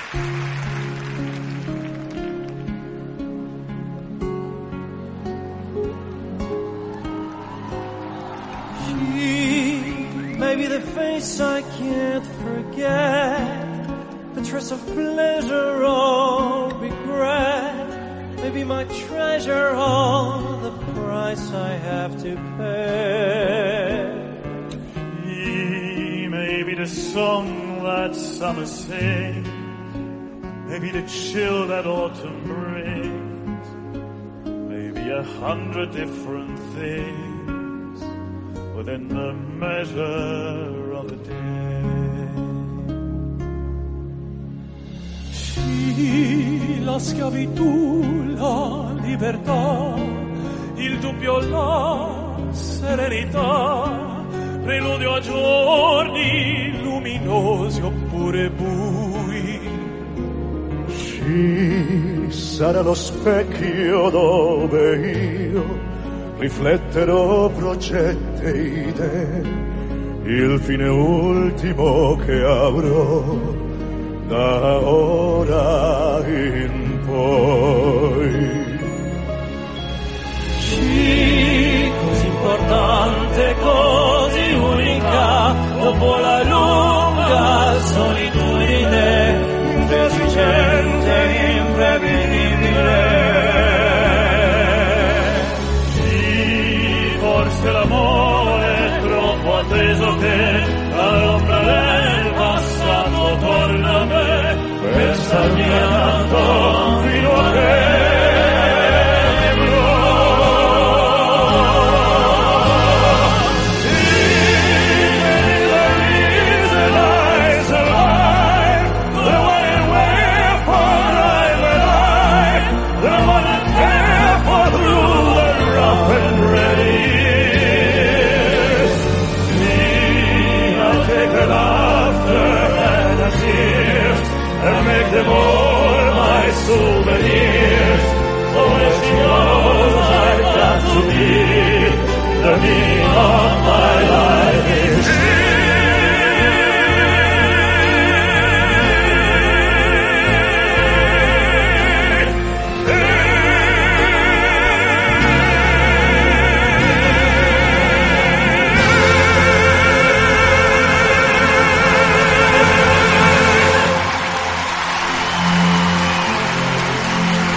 Maybe the face I can't forget, the trace of pleasure or regret, maybe my treasure or the price I have to pay. Maybe the song that summer sings, maybe the chill that autumn brings, maybe 100 different things within the measure of a day. Sì, la schiavitù, la libertà, il dubbio, la serenità, preludio a giorni luminosi oppure bui. Sì, sarà lo specchio dove io rifletterò progetti e idee, il fine ultimo che avrò da ora in poi. Sì, così importante, così unica, dopo la lunga solitudine, deficiente, imprevedibile. Forse l'amore è troppo atteso che all'ombra del passato torna a me per starmi accanto fino a che and make them all my souvenirs. Oh, as she knows I've got to be the